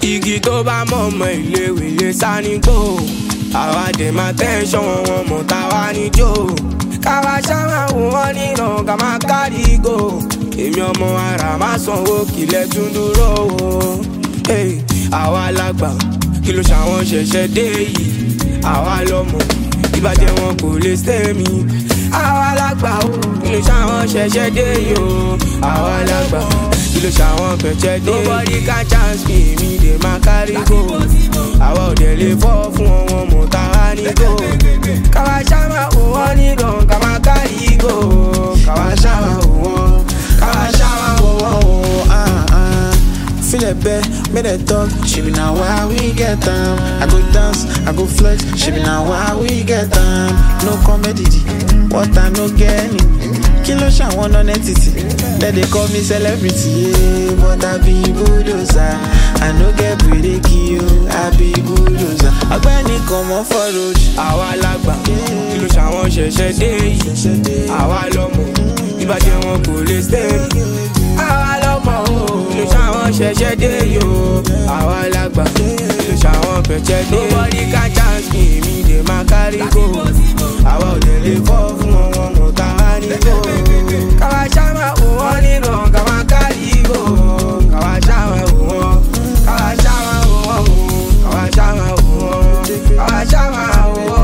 igi tó bá mọ̀mọ́ ìléwé lè sá ní gbò. Àwa dẹ̀ máa tẹ́ńṣọ̀n wọn mọ̀ táwa níjó. Káwa ṣáwá wò wọ́n níran ká máa kárí gò. Èmi ọmọ ara máa sanwó kílẹ̀ tún dúró wò. Àwa lágbà kí ló ṣàwọn ṣẹ̀ṣẹ̀ dé yìí. Àwa lọ́mọ ìbàjẹ́ wọn kò lè stay mi. Àwa lágbà ó kí ló ṣàwọn ṣẹ̀ṣẹ̀ dé yìí o. Àwa lágbà kí ló ṣàwọn fẹ̀ṣẹ̀ dé. Nobody can chance me, mi dè máa kárí gò. Àwa ò dẹ̀ lè fọ́ fún wọn mọ̀ táwa ní gò. Káwa ṣáwá wò wọ́n níran ká máa kárí gò. Káwa ṣáwá wò wọ́n, káwa ṣáwá wò wọ́n o. Feel it bad, make that talk. She be now why we get them. I go dance, I go flex. She be now why we get them. No comedy, what I no get any. Kilo sha one on entity. Then they call me celebrity, yeah. But I be bulldozer. I no get pretty kill, I be bulldozer. Agbani come on for road. Àwa lágbà kí ló ṣàwọn ṣẹ̀ṣẹ̀ dé yìí. Àwa lọ́mọ ìbàjẹ́ wọn kò lè stay. Àwa lọ́mọ kí ló ṣàwọn ṣẹ̀ṣẹ̀ dé yìí o. Àwa lágbà kí ló ṣàwọn fẹ̀ṣẹ̀ dé. Nobody can chance me, mi dè máa kárí gò. Àwa ò dẹ̀ lè fọ́ fún wọn mọ̀ táwa ní gò. Káwa ṣáwá wò wọ́n níran ká máa kárí gò. Káwa ṣáwá wò wọ́n, káwa ṣáwá wò wọ́n o. Káwa ṣáwá wò wọ́n, káwa ṣáwá wò wọ́n o.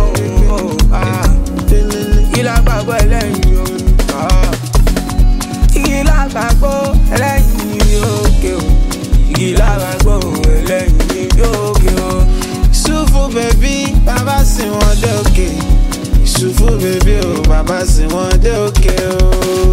Ìlà gbàgbọ́ ẹlẹ́yin o. Ìlà gbàgbọ́ ẹlẹ́yin òkè o. Ìlà gbàgbọ́ ẹlẹ́yin òkè o. Sufu baby, baba si wọ́n dé òkè. Sufu baby o, baba si wọ́n dé òkè o.